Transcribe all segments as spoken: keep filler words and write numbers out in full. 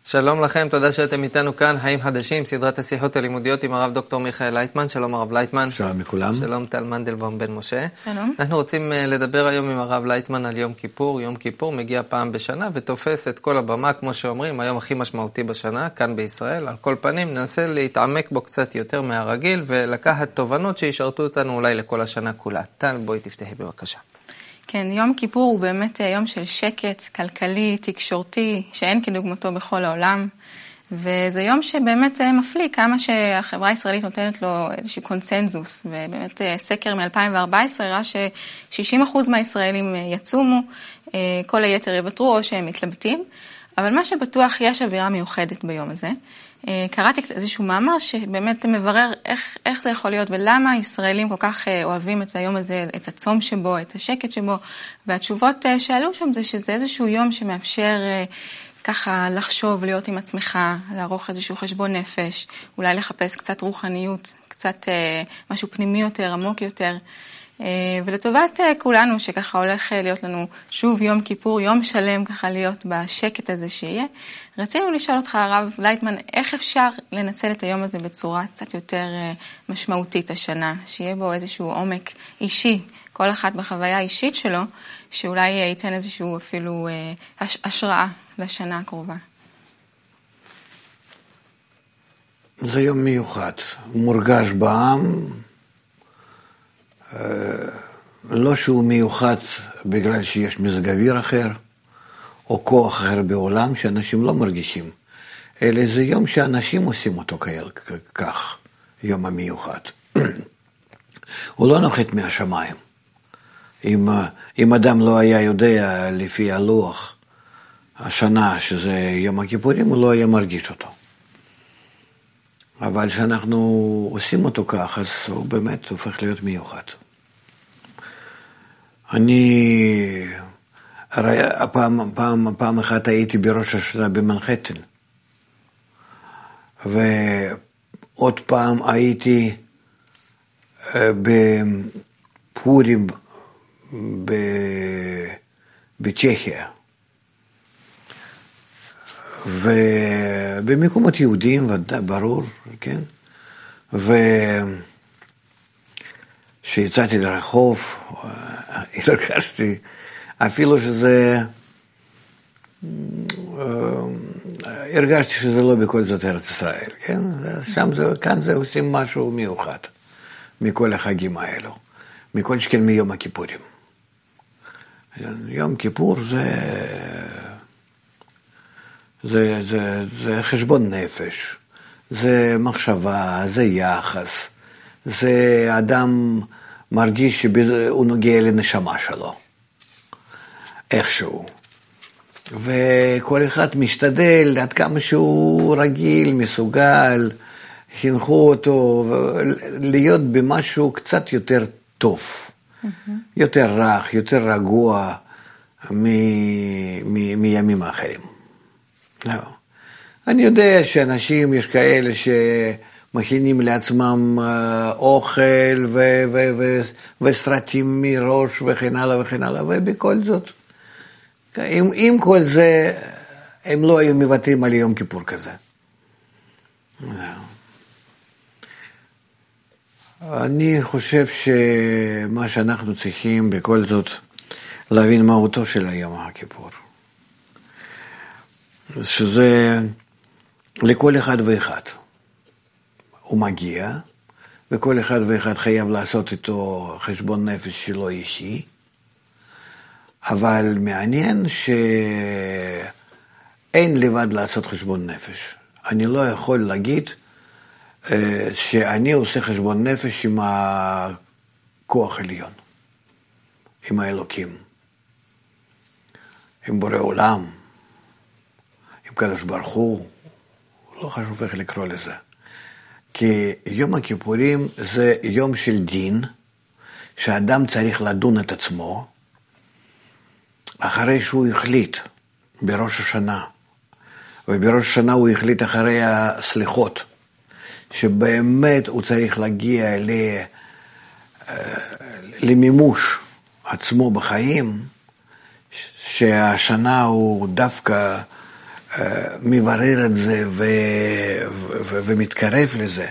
שלום לכם, תודה שאתם איתנו כאן, חיים חדשים, סדרת השיחות הלימודיות עם הרב דוקטור מיכאל לייטמן. שלום הרב לייטמן. שלום לכולם. שלום טל מנדלבום בן משה. שלום. אנחנו רוצים לדבר היום עם הרב לייטמן על יום כיפור. יום כיפור מגיע פעם בשנה ותופס את כל הבמה, כמו שאומרים, היום הכי משמעותי בשנה, כאן בישראל. על כל פנים ננסה להתעמק בו קצת יותר מהרגיל ולקחת תובנות שישרתו אותנו אולי לכל השנה כולה. טל, בואי תפתחי בבקשה. כן, יום כיפור הוא באמת יום של שקט, כלכלי, תקשורתי, שאין כדוגמתו בכל העולם, וזה יום שבאמת מפליא כמה שהחברה הישראלית נותנת לו איזשהו קונצנזוס, ובאמת סקר מ-אלפיים וארבע עשרה הראה ש-שישים אחוז מהישראלים יצומו, כל היתר יוותרו או שהם מתלבטים, אבל מה שבטוח יש אווירה מיוחדת ביום הזה. קראתי איזשהו מאמר שבאמת מברר איך, איך זה יכול להיות ולמה הישראלים כל כך אוהבים את היום הזה, את הצום שבו, את השקט שבו, והתשובות שעלו שם זה שזה איזשהו יום שמאפשר ככה לחשוב, להיות עם עצמך, לערוך איזשהו חשבון נפש, אולי לחפש קצת רוחניות, קצת משהו פנימי יותר, עמוק יותר. ולטובת כולנו שככה הולך להיות לנו שוב יום כיפור, יום שלם ככה להיות בשקט הזה שיהיה, רצינו לשאול אותך הרב לייטמן, איך אפשר לנצל את היום הזה בצורה קצת יותר משמעותית השנה, שיהיה בו איזשהו עומק אישי, כל אחד בחוויה האישית שלו, שאולי ייתן איזשהו אפילו השראה לשנה הקרובה. זה יום מיוחד, מורגש בעם, לא שהוא מיוחד בגלל שיש מזג אוויר אחר, או כוח אחר בעולם שאנשים לא מרגישים, אלא זה יום שאנשים עושים אותו כך, יום המיוחד. הוא לא נוחת מהשמיים. אם, אם אדם לא היה יודע לפי הלוח השנה שזה יום הכיפורים, הוא לא היה מרגיש אותו. אבל כשאנחנו עושים אותו כך, אז הוא באמת הופך להיות מיוחד. אני, פעם, פעם, פעם אחת הייתי בראש השנה במנחטן, ועוד פעם הייתי בפורים בצ'כיה, ובמקומות יהודיים, ברור, כן? וכשיצאתי לרחוב, הרגשתי, אפילו שזה, הרגשתי שזה לא בכל זאת ארץ ישראל, כן? שם זה, כאן זה עושים משהו מיוחד, מכל החגים האלו, מכל שכן מיום הכיפורים. יום כיפור זה... זה, זה, זה חשבון נפש, זה מחשבה, זה יחס, זה אדם מרגיש שהוא נוגע לנשמה שלו, איכשהו. וכל אחד משתדל עד כמה שהוא רגיל, מסוגל, חינכו אותו, להיות במשהו קצת יותר טוב, mm-hmm. יותר רך, יותר רגוע מ, מ, מימים האחרים. לא. אני יודע שאנשים, יש כאלה שמכינים לעצמם אוכל ו- ו- ו- וסרטים מראש וכן הלאה וכן הלאה, ובכל זאת, עם, עם כל זה, הם לא היו מוותרים על יום כיפור כזה. לא. אני חושב שמה שאנחנו צריכים בכל זאת להבין מהותו של היום הכיפור. שזה לכל אחד ואחד. הוא מגיע, וכל אחד ואחד חייב לעשות איתו חשבון נפש שלו אישי, אבל מעניין שאין לבד לעשות חשבון נפש. אני לא יכול להגיד שאני עושה חשבון נפש עם הכוח עליון, עם האלוקים, עם בורא עולם, עם קדוש ברוך הוא, לא חשוב איך לקרוא לזה. כי יום הכיפורים זה יום של דין, שאדם צריך לדון את עצמו, אחרי שהוא החליט בראש השנה, ובראש השנה הוא החליט אחרי הסליחות, שבאמת הוא צריך להגיע למימוש עצמו בחיים, שהשנה הוא דווקא מברר את זה ו, ו, ו, ומתקרב לזה,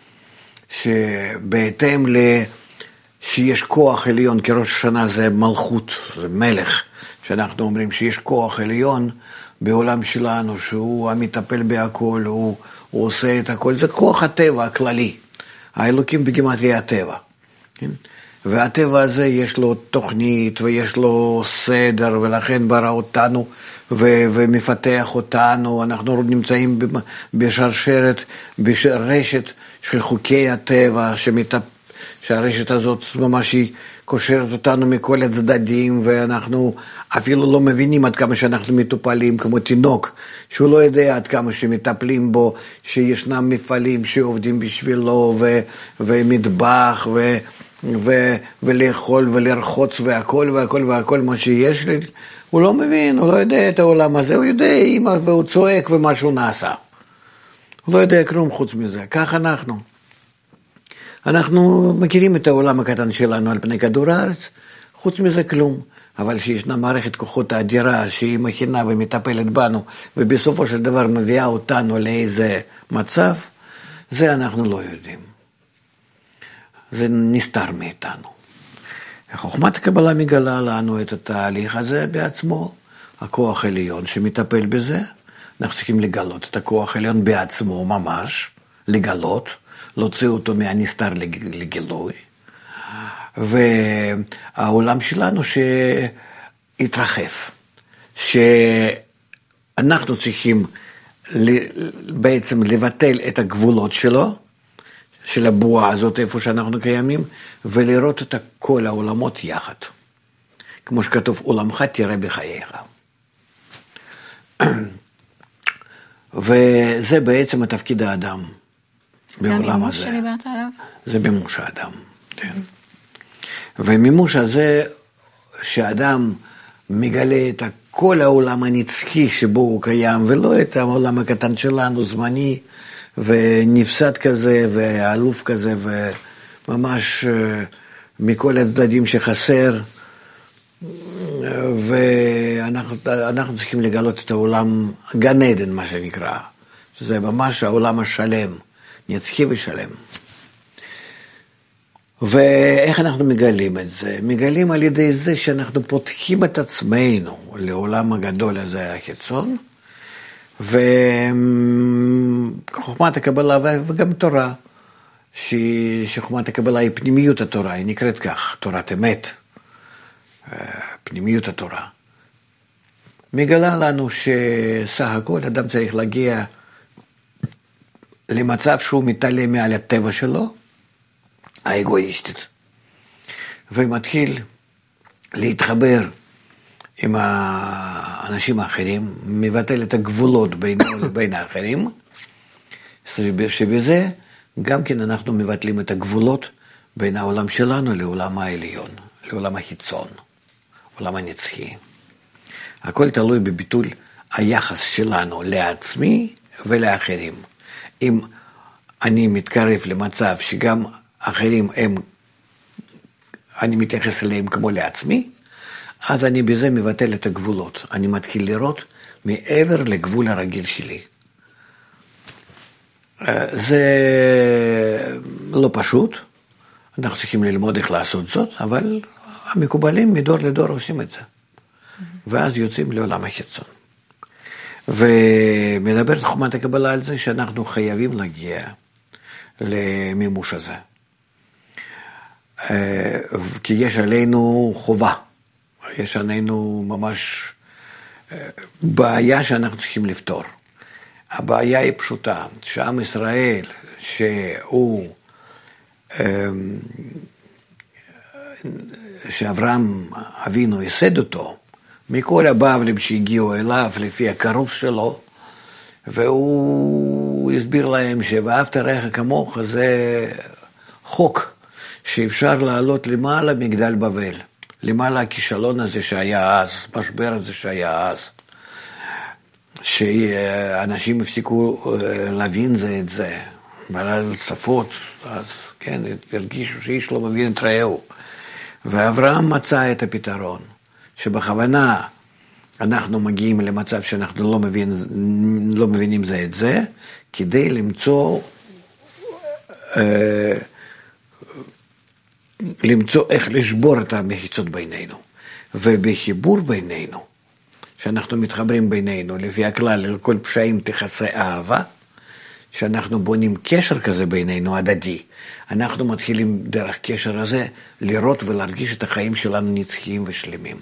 שבהתאם ל... שיש כוח עליון, כי ראש השנה זה מלכות, זה מלך, שאנחנו אומרים שיש כוח עליון בעולם שלנו, שהוא המטפל בהכל, הוא, הוא עושה את הכל, זה כוח הטבע הכללי, האלוקים בגימטריה הטבע, כן? והטבע הזה יש לו תוכנית ויש לו סדר, ולכן ברא אותנו ו- ומפתח אותנו, אנחנו נמצאים בשרשרת, ברשת של חוקי הטבע, שמטפ... שהרשת הזאת ממש היא קושרת אותנו מכל הצדדים, ואנחנו אפילו לא מבינים עד כמה שאנחנו מטופלים, כמו תינוק, שהוא לא יודע עד כמה שמטפלים בו, שישנם מפעלים שעובדים בשבילו, ו- ומטבח, ו... ו- ולאכול ולרחוץ והכל והכל והכל מה שיש לי, הוא לא מבין, הוא לא יודע את העולם הזה, הוא יודע אימא והוא צועק ומשהו נעשה. הוא לא יודע כלום חוץ מזה. כך אנחנו. אנחנו מכירים את העולם הקטן שלנו על פני כדור הארץ, חוץ מזה כלום. אבל שישנה מערכת כוחות האדירה שהיא מכינה ומטפלת בנו, ובסופו של דבר מביאה אותנו לאיזה מצב, זה אנחנו לא יודעים. זה נסתר מאיתנו. חוכמת הקבלה מגלה לנו את התהליך הזה בעצמו, הכוח העליון שמטפל בזה, אנחנו צריכים לגלות את הכוח העליון בעצמו ממש, לגלות, להוציא אותו מהנסתר לגילוי, והעולם שלנו שהתרחב, שאנחנו צריכים בעצם לבטל את הגבולות שלו, של הבועה הזאת, איפה שאנחנו קיימים, ולראות את כל העולמות יחד. כמו שכתוב, עולמך תראה בחייך. וזה בעצם התפקיד האדם בעולם הזה. זה המימוש שדיברת עליו? זה מימוש האדם, כן. ומימוש הזה, שאדם מגלה את כל העולם הנצחי שבו הוא קיים, ולא את העולם הקטן שלנו, זמני, ונפסד כזה, ואלוף כזה, וממש מכל הצדדים שחסר, ואנחנו צריכים לגלות את העולם גן עדן, מה שנקרא, שזה ממש העולם השלם, נצחי ושלם. ואיך אנחנו מגלים את זה? מגלים על ידי זה שאנחנו פותחים את עצמנו לעולם הגדול הזה החיצון, וחוכמת הקבלה וגם תורה, שחוכמת הקבלה היא פנימיות התורה, היא נקראת כך, תורת אמת, פנימיות התורה. מגלה לנו שסך הכל אדם צריך להגיע למצב שהוא מתעלה מעל הטבע שלו, האגואיסטית, ומתחיל להתחבר עם האנשים האחרים, מבטל את הגבולות בינו לבין האחרים, שבזה גם כן אנחנו מבטלים את הגבולות בין העולם שלנו לעולם העליון, לעולם החיצון, עולם הנצחי. הכל תלוי בביטול היחס שלנו לעצמי ולאחרים. אם אני מתקרב למצב שגם אחרים הם, אני מתייחס אליהם כמו לעצמי, אז אני בזה מבטל את הגבולות. אני מתחיל לראות מעבר לגבול הרגיל שלי. זה לא פשוט, אנחנו צריכים ללמוד איך לעשות זאת, אבל המקובלים מדור לדור עושים את זה. ואז יוצאים לעולם החיצון. ומדברת חוכמת הקבלה על זה שאנחנו חייבים להגיע למימוש הזה. כי יש עלינו חובה, יש עלינו ממש בעיה שאנחנו צריכים לפתור. הבעיה היא פשוטה, שעם ישראל, שהוא, שאברהם אבינו יסד אותו, מכל הבבלים שהגיעו אליו לפי הקרוב שלו, והוא הסביר להם שאהבת רעך כמוך זה חוק שאפשר לעלות למעלה מגדל בבל, למעלה הכישלון הזה שהיה אז, משבר הזה שהיה אז, שאנשים הפסיקו להבין זה את זה, מעל שפות, אז כן, הרגישו שאיש לא מבין את רעהו, ואברהם מצא את הפתרון, שבכוונה אנחנו מגיעים למצב שאנחנו לא, מבין, לא מבינים זה את זה, כדי למצוא, אה, למצוא איך לשבור את המחיצות בינינו. ובחיבור בינינו, שאנחנו מתחברים בינינו, לפי הכלל, על כל פשעים תכסה אהבה, שאנחנו בונים קשר כזה בינינו, הדדי, אנחנו מתחילים דרך קשר הזה לראות ולהרגיש את החיים שלנו נצחיים ושלמים.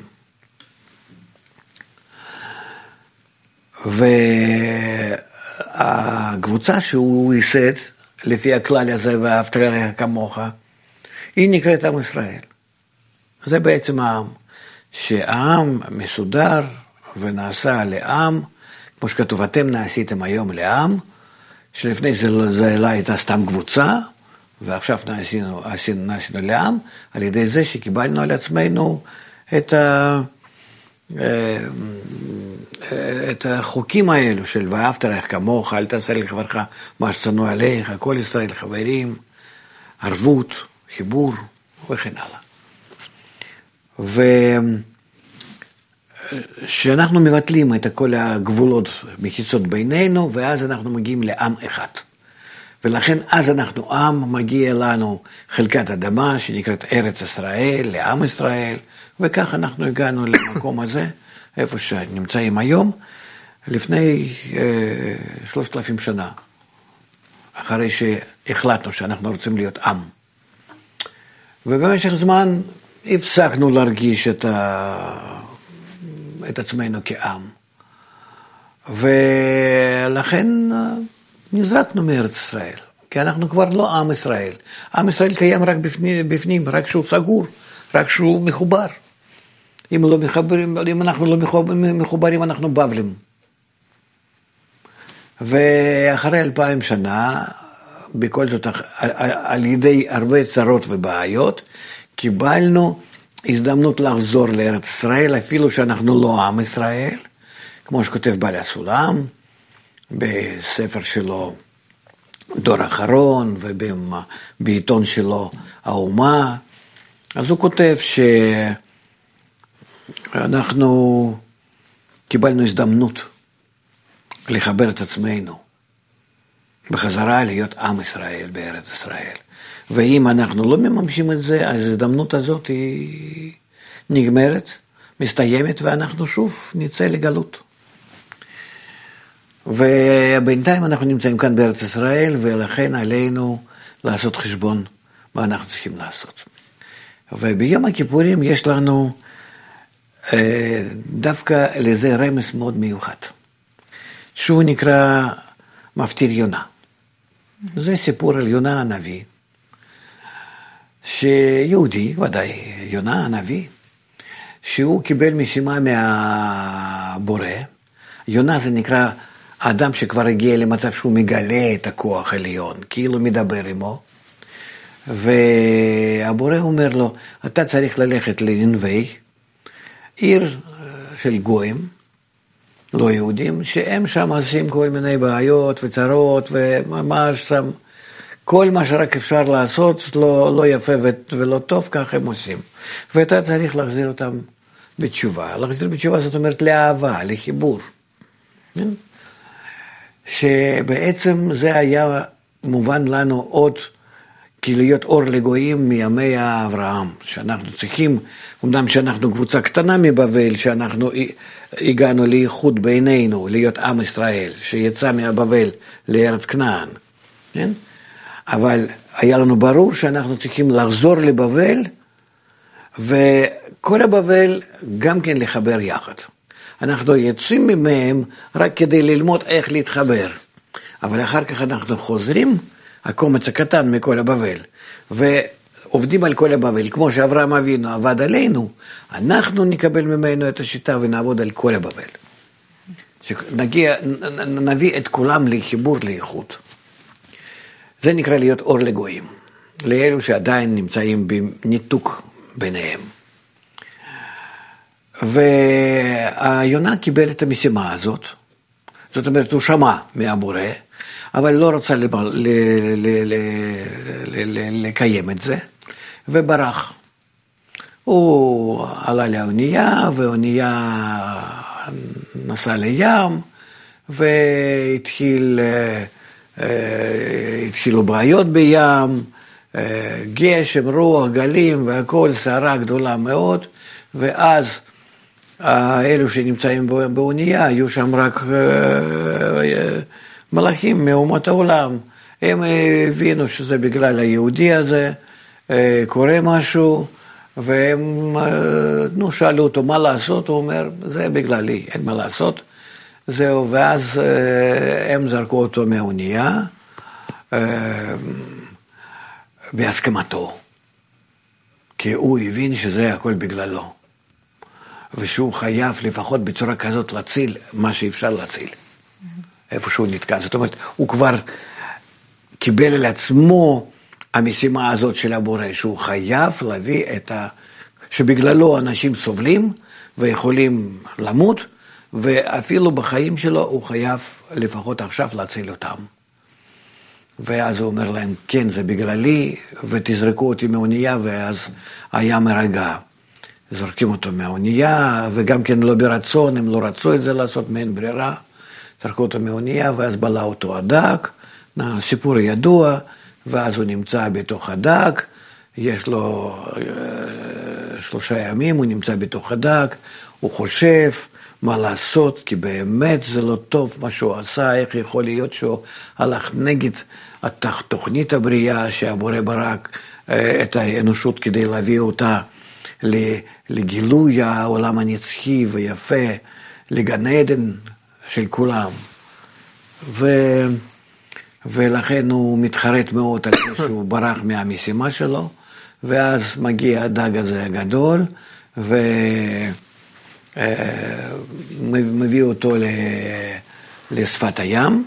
והקבוצה שהוא ייסד, לפי הכלל הזה, ואהבת לרעך כמוך, היא נקראת עם ישראל. זה בעצם העם, שהעם מסודר ונעשה לעם, כמו שכתוב, אתם נעשיתם היום לעם, שלפני זה, זה הייתה סתם קבוצה, ועכשיו נעשינו, נעשינו, נעשינו לעם, על ידי זה שקיבלנו על עצמנו את ה... את החוקים האלו של ואהבת לרעך כמוך, אל תעשה לחברך מה ששנוא עליך, כל ישראל חברים, ערבות, חיבור וכן הלאה. ושאנחנו מבטלים את כל הגבולות מחיצות בינינו, ואז אנחנו מגיעים לעם אחד. ולכן אז אנחנו עם, מגיע לנו חלקת אדמה שנקראת ארץ ישראל, לעם ישראל, וכך אנחנו הגענו למקום הזה, איפה שנמצאים היום, לפני אה, שלושת אלפים שנה, אחרי שהחלטנו שאנחנו רוצים להיות עם. ובמשך זמן הפסקנו להרגיש את, ה... את עצמנו כעם. ולכן נזרקנו מארץ ישראל, כי אנחנו כבר לא עם ישראל. עם ישראל קיים רק בפנים, בפנים רק שהוא סגור, רק שהוא מחובר. אם, לא מחברים, אם אנחנו לא מחוברים, אנחנו בבלים. ואחרי אלפיים שנה, בכל זאת, על ידי הרבה צרות ובעיות, קיבלנו הזדמנות לחזור לארץ ישראל, אפילו שאנחנו לא עם ישראל, כמו שכותב בעל הסולם, בספר שלו דור אחרון, ובעיתון שלו האומה. אז הוא כותב שאנחנו קיבלנו הזדמנות לחבר את עצמנו בחזרה להיות עם ישראל בארץ ישראל. ואם אנחנו לא מממשים את זה, אז ההזדמנות הזאת היא נגמרת, מסתיימת, ואנחנו שוב נצא לגלות. ובינתיים אנחנו נמצאים כאן בארץ ישראל, ולכן עלינו לעשות חשבון מה אנחנו צריכים לעשות. וביום הכיפורים יש לנו דווקא לזה רמז מאוד מיוחד, שהוא נקרא מפטיר יונה. זה סיפור על יונה הנביא, שיהודי, ודאי, יונה הנביא, שהוא קיבל משימה מהבורא. יונה זה נקרא האדם שכבר הגיע למצב שהוא מגלה את הכוח העליון, כאילו מדבר עמו, והבורא אומר לו, אתה צריך ללכת לנינווה, עיר של גויים, לא יהודים, שהם שם עושים כל מיני בעיות וצרות, וממש שם, כל מה שרק אפשר לעשות, לא, לא יפה ולא טוב, כך הם עושים. ואתה צריך להחזיר אותם בתשובה. להחזיר בתשובה זאת אומרת לאהבה, לחיבור. שבעצם זה היה מובן לנו עוד כלהיות אור לגויים מימי אברהם, שאנחנו צריכים, אמנם שאנחנו קבוצה קטנה מבבל, שאנחנו הגענו לאיחוד בינינו, להיות עם ישראל, שיצא מהבבל לארץ כנען, כן? אבל היה לנו ברור שאנחנו צריכים לחזור לבבל, וכל הבבל גם כן לחבר יחד. אנחנו יוצאים מהם רק כדי ללמוד איך להתחבר, אבל אחר כך אנחנו חוזרים, הקומץ הקטן מכל הבבל, ועובדים על כל הבבל, כמו שאברהם אבינו עבד עלינו, אנחנו נקבל ממנו את השיטה ונעבוד על כל הבבל. שנגיע, נביא את כולם לחיבור לאיחוד. זה נקרא להיות אור לגויים, לאלו שעדיין נמצאים בניתוק ביניהם. והיונה קיבל את המשימה הזאת, זאת אומרת הוא שמע מהבורא, אבל לא רצה ל- ל- ל- ל- לקיים את זה, וברח. הוא עלה לאונייה, והאונייה נסע לים, והתחיל, התחילו בעיות בים, גשם, רוח, גלים והכל, סערה גדולה מאוד, ואז אלו שנמצאים באונייה, היו שם רק מלאכים מאומות העולם, הם הבינו שזה בגלל היהודי הזה, קורה משהו, והם נו, שאלו אותו מה לעשות, הוא אומר, זה בגללי, אין מה לעשות, זהו, ואז הם זרקו אותו מהאונייה, בהסכמתו, כי הוא הבין שזה הכל בגללו, ושהוא חייב לפחות בצורה כזאת להציל מה שאפשר להציל, איפה שהוא נתקע, זאת אומרת, הוא כבר קיבל על עצמו המשימה הזאת של הבורא, שהוא חייב להביא את ה... שבגללו אנשים סובלים ויכולים למות, ואפילו בחיים שלו הוא חייב לפחות עכשיו להציל אותם. ואז הוא אומר להם, כן, זה בגללי, ותזרקו אותי מהאונייה, ואז היה מרגע. זורקים אותו מהאונייה, וגם כן לא ברצון, הם לא רצו את זה לעשות, מעין ברירה. זרקו אותו מהאונייה, ואז בלע אותו הדק, סיפור ידוע, ואז הוא נמצא בתוך הדק, יש לו שלושה ימים, הוא נמצא בתוך הדק, הוא חושב מה לעשות, כי באמת זה לא טוב מה שהוא עשה, איך יכול להיות שהוא הלך נגד התוכנית הבריאה שהבורא ברק את האנושות כדי להביא אותה לגילוי העולם הנצחי ויפה, לגן עדן של כולם. ו... ולכן הוא מתחרט מאוד על זה שהוא ברח מהמשימה שלו, ואז מגיע הדג הזה הגדול, ומביא אותו לשפת הים,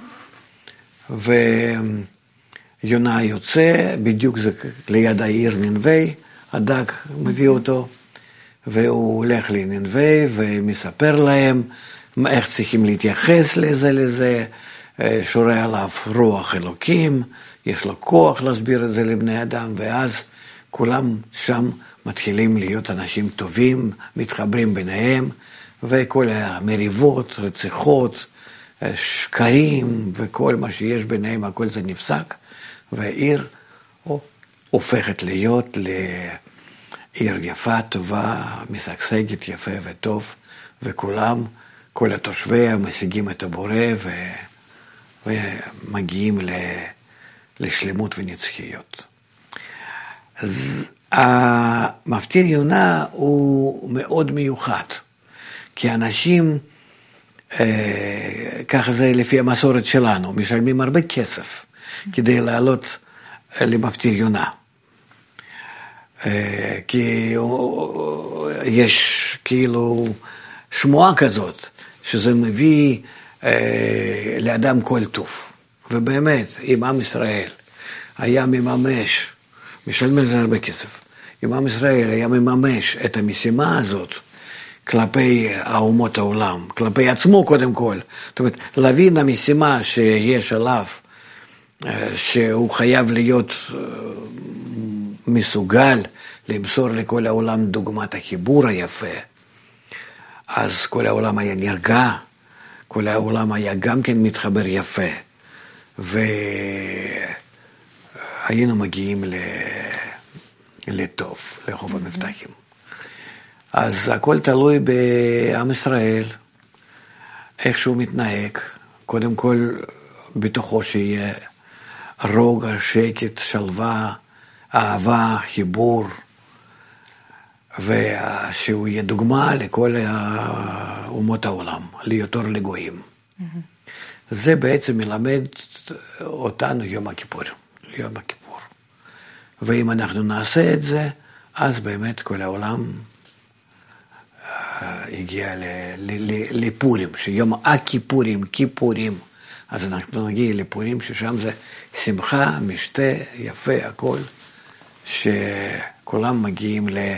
ויונה יוצא, בדיוק זה ליד העיר נינווה, הדג מביא אותו, והוא הולך לנינווה ומספר להם איך צריכים להתייחס לזה לזה, שורה עליו רוח אלוקים, יש לו כוח להסביר את זה לבני אדם, ואז כולם שם מתחילים להיות אנשים טובים, מתחברים ביניהם, וכל המריבות, רציחות, שקרים, וכל מה שיש ביניהם, הכל זה נפסק, והעיר הופכת להיות לעיר יפה, טובה, משגשגת, יפה וטוב, וכולם, כל התושביה משיגים את הבורא, ו... ומגיעים לשלמות ונצחיות. אז המפטיר יונה הוא מאוד מיוחד, כי אנשים, ככה זה לפי המסורת שלנו, משלמים הרבה כסף כדי לעלות למפטיר יונה. כי יש כאילו שמועה כזאת, שזה מביא לאדם כל טוב. ובאמת, אם עם ישראל היה מממש, משלם על זה הרבה כסף, אם עם ישראל היה מממש את המשימה הזאת כלפי האומות העולם, כלפי עצמו קודם כל, זאת אומרת, להבין המשימה שיש עליו, שהוא חייב להיות מסוגל למסור לכל העולם דוגמת החיבור היפה, אז כל העולם היה נרגע, כל העולם היה גם כן מתחבר יפה, והיינו מגיעים לטוב, לחוף המבטחים. אז הכל תלוי בעם ישראל, איך שהוא מתנהג, קודם כל בתוכו שיהיה רוגע, שקט, שלווה, אהבה, חיבור, ושהוא יהיה דוגמה לכל אומות העולם, להיות אור לגויים. Mm-hmm. זה בעצם מלמד אותנו יום הכיפור, יום הכיפור. ואם אנחנו נעשה את זה, אז באמת כל העולם הגיע לפורים, שיום הכיפורים, כיפורים, אז אנחנו נגיע לפורים, ששם זה שמחה, משתה, יפה, הכל, שכולם מגיעים ל...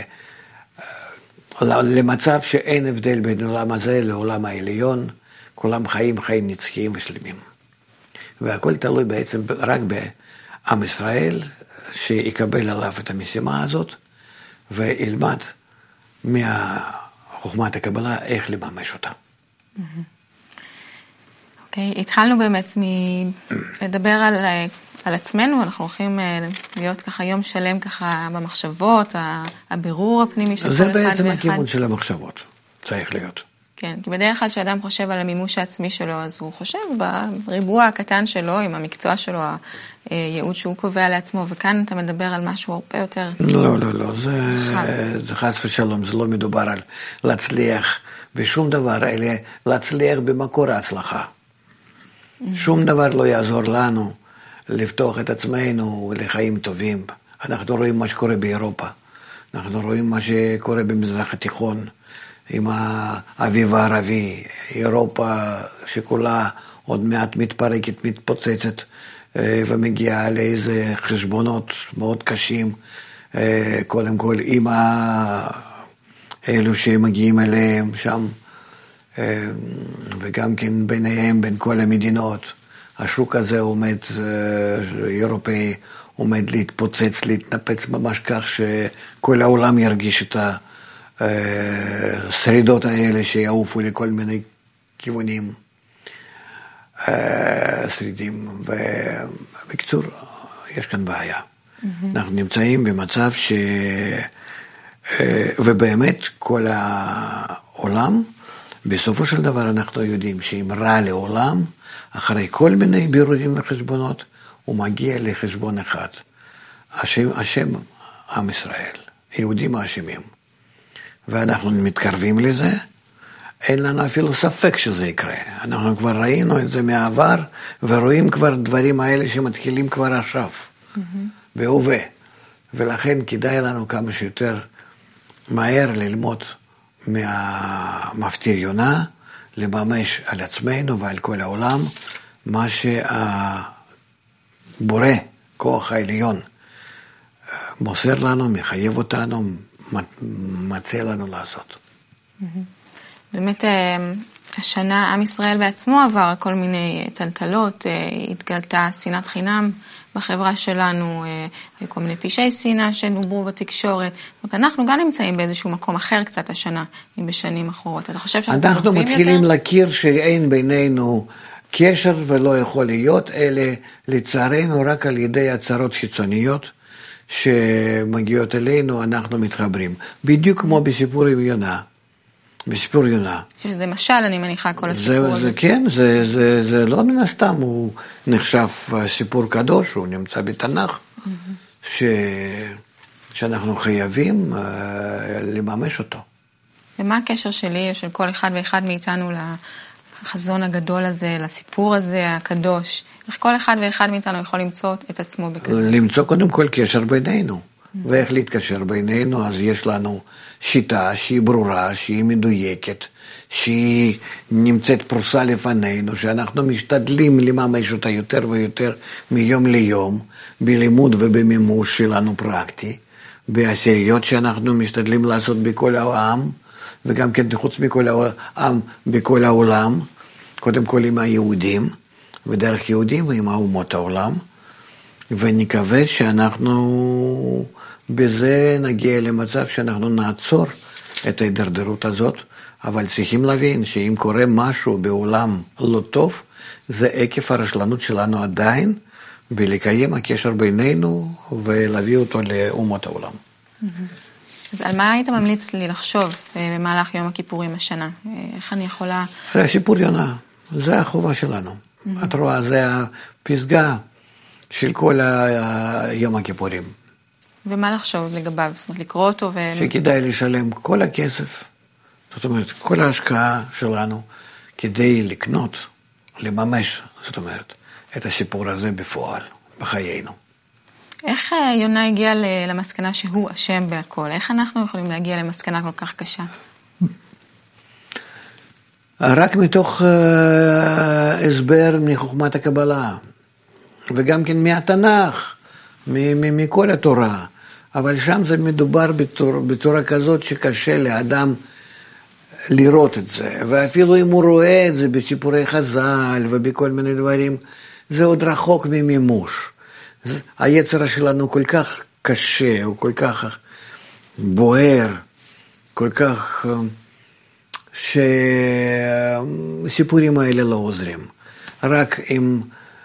למצב שאין הבדל בין העולם הזה לעולם העליון, כולם חיים חיים נצחיים ושלמים. והכל תלוי בעצם רק בעם ישראל, שיקבל עליו את המשימה הזאת, וילמד מחוכמת הקבלה איך לממש אותה. אוקיי, התחלנו באמת לדבר על, על עצמנו, אנחנו הולכים להיות ככה יום שלם ככה במחשבות, הבירור הפנימי של כל אחד ואחד. זה בעצם הכיוון של המחשבות, צריך להיות. כן, כי בדרך כלל כשאדם חושב על המימוש העצמי שלו, אז הוא חושב בריבוע הקטן שלו, עם המקצוע שלו, הייעוד שהוא קובע לעצמו, וכאן אתה מדבר על משהו הרבה יותר... לא, לא, לא, זה, זה חס ושלום, זה לא מדובר על להצליח בשום דבר, אלא להצליח במקור ההצלחה. שום דבר לא יעזור לנו לפתוח את עצמנו לחיים טובים. אנחנו רואים מה שקורה באירופה, אנחנו רואים מה שקורה במזרח התיכון, עם האביב הערבי, אירופה שכולה עוד מעט מתפרקת, מתפוצצת, ומגיעה לאיזה חשבונות מאוד קשים, קודם כל עם אלו שמגיעים אליהם שם, וגם כן ביניהם, בין כל המדינות. השוק הזה עומד, אירופאי, עומד להתפוצץ, להתנפץ ממש כך שכל העולם ירגיש את ה... שרידות האלה שיעופו לכל מיני כיוונים שרידים, ובקצור יש כאן בעיה. Mm-hmm. אנחנו נמצאים במצב ש... ובאמת כל העולם, בסופו של דבר אנחנו יודעים שאם רע לעולם, אחרי כל מיני בירורים וחשבונות, הוא מגיע לחשבון אחד. השם, השם עם ישראל, יהודים האשמים. ואנחנו מתקרבים לזה, אין לנו אפילו ספק שזה יקרה. אנחנו כבר ראינו את זה מהעבר, ורואים כבר דברים האלה שמתחילים כבר עכשיו, mm-hmm. בהווה. ולכן כדאי לנו כמה שיותר מהר ללמוד מהמפטיר יונה, לממש על עצמנו ועל כל העולם, מה שהבורא, כוח העליון, מוסר לנו, מחייב אותנו, מציע לנו לעשות. באמת, השנה עם ישראל בעצמו עבר כל מיני טלטלות, התגלתה שנאת חינם בחברה שלנו, היו כל מיני פשעי שנאה שדוברו בתקשורת. זאת אומרת, אנחנו גם נמצאים באיזשהו מקום אחר קצת השנה, בשנים אחרות. אתה חושב שאנחנו אנחנו מתחילים להכיר שאין בינינו קשר ולא יכול להיות, אלא לצערנו רק על ידי הצהרות חיצוניות, שמגיעות אלינו, אנחנו מתחברים. בדיוק כמו בסיפור עם יונה. בסיפור יונה. שזה משל, אני מניחה, כל הסיפור הזה. זה, כן, זה, זה, זה לא מן הסתם, הוא נחשב סיפור קדוש, הוא נמצא בתנ"ך, mm-hmm. ש, שאנחנו חייבים uh, לממש אותו. ומה הקשר שלי, של כל אחד ואחד מאיתנו לחזון הגדול הזה, לסיפור הזה, הקדוש? איך כל אחד ואחד מאיתנו יכול למצוא את עצמו בכזה? למצוא קודם כל קשר בינינו. ואיך להתקשר בינינו, אז יש לנו שיטה שהיא ברורה, שהיא מדויקת, שהיא נמצאת פרוסה לפנינו, שאנחנו משתדלים לממש אותה יותר ויותר מיום ליום, בלימוד ובמימוש שלנו פרקטי, בעשיריות שאנחנו משתדלים לעשות בכל העם, וגם כן חוץ מכל העם בכל העולם, קודם כל עם היהודים, ודרך יהודים ועם האומות העולם, ונקווה שאנחנו בזה נגיע למצב שאנחנו נעצור את ההידרדרות הזאת, אבל צריכים להבין שאם קורה משהו בעולם לא טוב, זה עקב הרשלנות שלנו עדיין, בלקיים הקשר בינינו ולהביא אותו לאומות העולם. אז על מה היית ממליץ לי לחשוב במהלך יום הכיפורים השנה? איך אני יכולה... הסיפור יונה, זה החובה שלנו. את רואה, זה הפסגה של כל יום הכיפורים. ומה לחשוב לגביו? זאת אומרת, לקרוא אותו ו... שכדאי לשלם כל הכסף, זאת אומרת, כל ההשקעה שלנו, כדי לקנות, לממש, זאת אומרת, את הסיפור הזה בפועל, בחיינו. איך יונה הגיע למסקנה שהוא אשם בהכל? איך אנחנו יכולים להגיע למסקנה כל כך קשה? רק מתוך uh, הסבר מחוכמת הקבלה, וגם כן מהתנ"ך, מכל התורה, אבל שם זה מדובר בצורה, בצורה כזאת שקשה לאדם לראות את זה, ואפילו אם הוא רואה את זה בסיפורי חז"ל ובכל מיני דברים, זה עוד רחוק ממימוש. היצר שלנו כל כך קשה, הוא כל כך בוער, כל כך שסיפורים האלה לא עוזרים. רק אם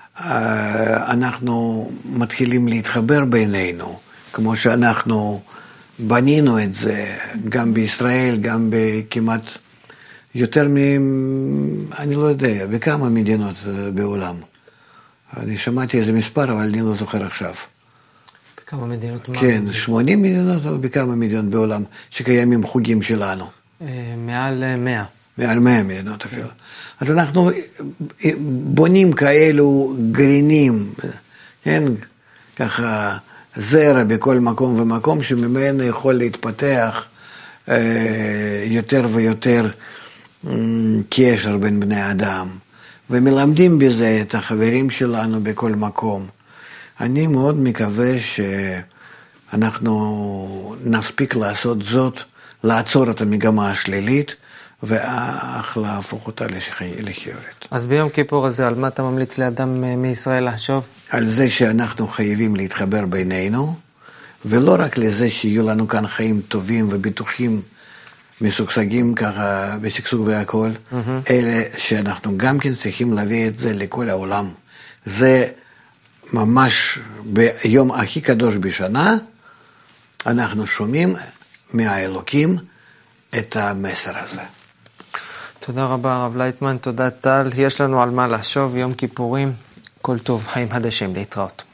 אנחנו מתחילים להתחבר בינינו, כמו שאנחנו בנינו את זה, גם בישראל, גם בכמעט יותר מ... אני לא יודע, בכמה מדינות בעולם. אני שמעתי איזה מספר, אבל אני לא זוכר עכשיו. בכמה מדינות? כן, שמונים מדינות או בכמה מדינות בעולם שקיימים חוגים שלנו? מעל מאה. מעל מאה מדינות אפילו. אז אנחנו בונים כאלו גרעינים, כן? ככה זרע בכל מקום ומקום שממנו יכול להתפתח יותר ויותר קשר בין בני אדם. ומלמדים בזה את החברים שלנו בכל מקום. אני מאוד מקווה שאנחנו נספיק לעשות זאת, לעצור את המגמה השלילית, ואך להפוך אותה לחיובית. אז ביום כיפור הזה, על מה אתה ממליץ לאדם מישראל לחשוב? על זה שאנחנו חייבים להתחבר בינינו, ולא רק לזה שיהיו לנו כאן חיים טובים ובטוחים, מסוגסגים ככה בשגשוג והכל, mm-hmm. אלא שאנחנו גם כן צריכים להביא את זה לכל העולם. זה ממש ביום הכי קדוש בשנה, אנחנו שומעים מהאלוקים את המסר הזה. תודה רבה הרב לייטמן, תודה טל. יש לנו על מה לחשוב, יום כיפורים, כל טוב, חיים חדשים, להתראות.